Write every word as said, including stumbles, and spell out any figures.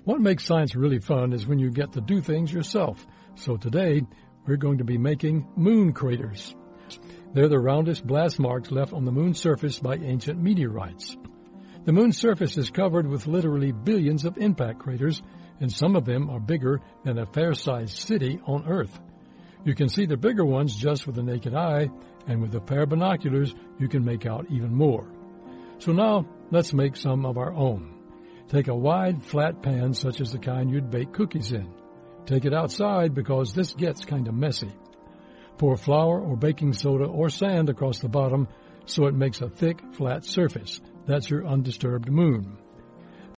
What makes science really fun is when you get to do things yourself. So today, we're going to be making moon craters. They're the roundish blast marks left on the moon's surface by ancient meteorites. The moon's surface is covered with literally billions of impact craters, and some of them are bigger than a fair-sized city on Earth. You can see the bigger ones just with the naked eye, and with a pair of binoculars, you can make out even more. So now, let's make some of our own. Take a wide, flat pan such as the kind you'd bake cookies in. Take it outside because this gets kind of messy. Pour flour or baking soda or sand across the bottom so it makes a thick, flat surface. That's your undisturbed moon.